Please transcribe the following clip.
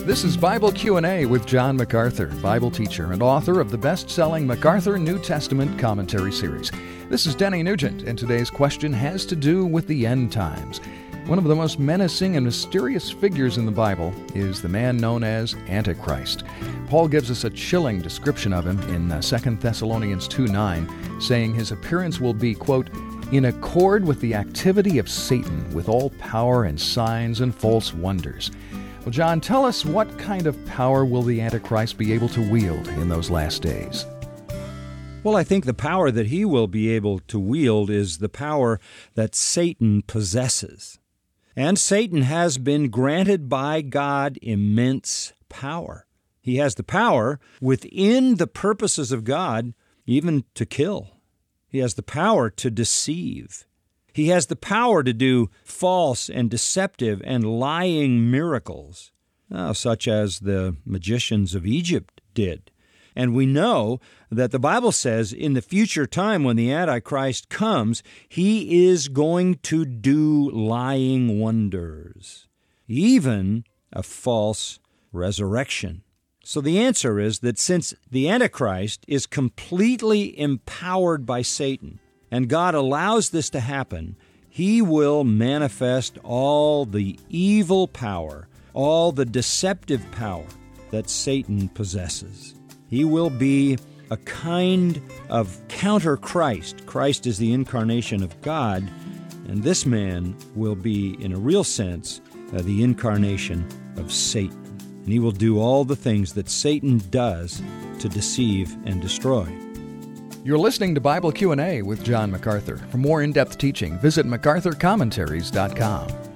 This is Bible Q&A with John MacArthur, Bible teacher and author of the best-selling MacArthur New Testament Commentary Series. This is Denny Nugent, and today's question has to do with the end times. One of the most menacing and mysterious figures in the Bible is the man known as Antichrist. Paul gives us a chilling description of him in 2 Thessalonians 2:9, saying his appearance will be, quote, in accord with the activity of Satan, with all power and signs and false wonders. Well, John, tell us, what kind of power will the Antichrist be able to wield in those last days? Well, I think the power that he will be able to wield is the power that Satan possesses. And Satan has been granted by God immense power. He has the power within the purposes of God even to kill. He has the power to deceive. He has the power to do false and deceptive and lying miracles, such as the magicians of Egypt did. And we know that the Bible says in the future time when the Antichrist comes, he is going to do lying wonders, even a false resurrection. So the answer is that since the Antichrist is completely empowered by Satan, and God allows this to happen, he will manifest all the evil power, all the deceptive power that Satan possesses. He will be a kind of counter-Christ. Christ is the incarnation of God, and this man will be, in a real sense, the incarnation of Satan. And he will do all the things that Satan does to deceive and destroy. You're listening to Bible Q&A with John MacArthur. For more in-depth teaching, visit MacArthurCommentaries.com.